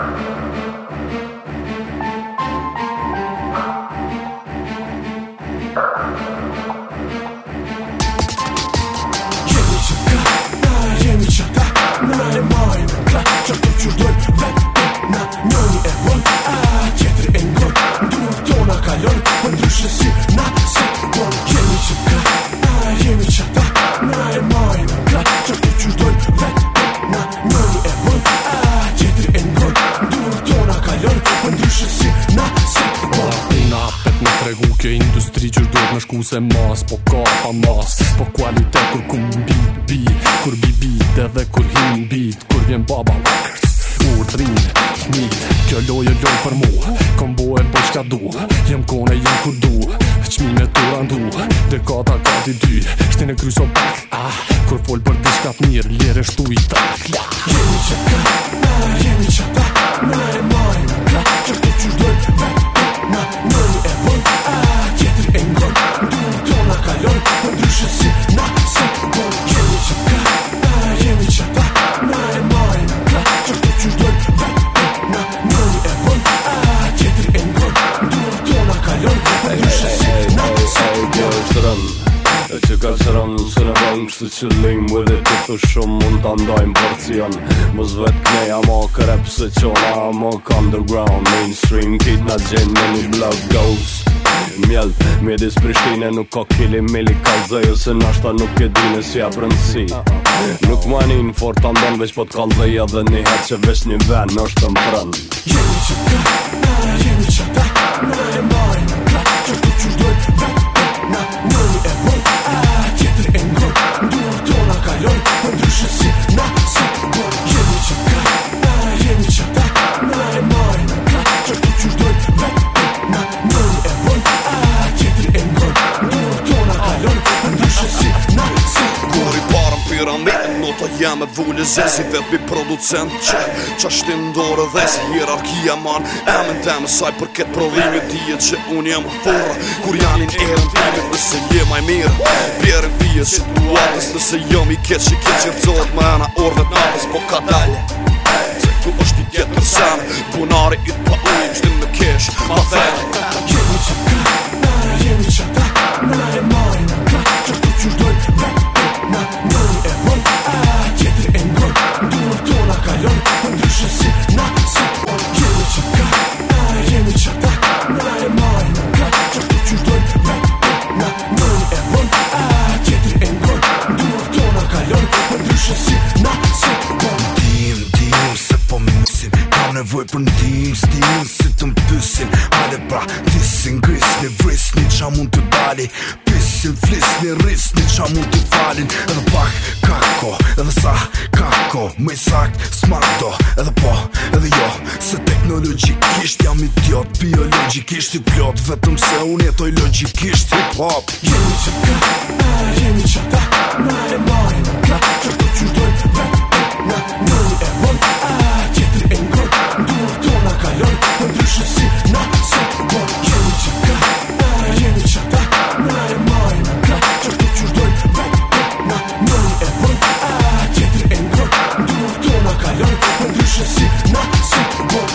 Kjo industri që duhet me shku se mas, po ka pa mas, po kualitet kur kum beat, kur beat edhe kur him beat, kur vjen baba records, urdrin, fmit, kjo loj për mu, kom bo e po qka du, jem kone jem kur du, qmime të randu, dekata gati dy, shtin e kryso pak, kur fol për dishka t'mirë, lire shtu i tak, jemi qëta, jemi qëta, na e majnë, qërto që dojnë vet, na nëni e bën, tjetër e ngon, dur tona kalon, për ndryshë si na se bon. Jemi qëta, na e majnë, qërto që dojnë vet, na nëni e bën, tjetër e ngon, dur tona kalon, për ndryshë si na se bon. E që ka qëran së në vëng kështu që lim with it, të shumë mund të ndajmë porcion. Mos vet kneja ma kërep se qona ma underground, mainstream kit na gjenë në një blog ghost. Mjell, midis Prishtine nuk ka kili mili kalzej, ose nashta nuk e dine si a brëndësi. Nuk manin fort të ndon veç po t'kallzej edhe një her që veç një ven është të mprën. Jemi qëta, na e majnë, qërto që dojnë vet, na nëni e bën, tjetër e ngon, dur tona kalon, për ndryshë si na se bon. Jemi qëta, na e majnë, qërto që dojnë vet, na nëni e bën, tjetër e ngon, dur tona kalon, për ndryshë si na se bon. Kur i parën piramidën, nota jam e vullë zesi vet bi producent qa shtim dorë dhe si hierarkia man emën temë saj për këtë prodhimit dijet që unë jam furra kur janin erën timit nëse je maj mirë bjerën pije situatës nëse jam i keq që rëzot më ena ordet natës po ka dalje se këtu është i tjetër sen punari i t'pa ujë qëtim në kesh ma thene Jemi qëta, na e majnë, qërto që dojnë vet, na nëni e bën, tjetër e ngon, dur tona kalon, për ndryshë si na se bon. Jemi qëta, na e majnë, qërto që dojnë vet, na nëni e bën, tjetër e ngon, dur tona kalon, për ndryshë si na se bon. Dim, se po misim, kam nevoj për ndim, stim, si të mpysin, hajde pra, tisin, grisni, vrisni, qa mund të dali, pisin, flisni, risni, qa mund të falin, edhe pak, kako, edhe sa, kako, me sakt, smarto, edhe po, edhe jo, se teknologikisht jam idiot, biologikisht i plot, vetëm se unë jetoj logikisht hip-hop. Jemi qëta, na e majnë, qërto që dojnë vet, na nëni e bën, tjetër e ngon, dur tona kalon, për ndryshë si na se bon. Jemi qëta, na e majnë, qërto që dojnë vet, na nëni e bën, tjetër e ngon, dur tona kalon, për ndryshë si na se bon.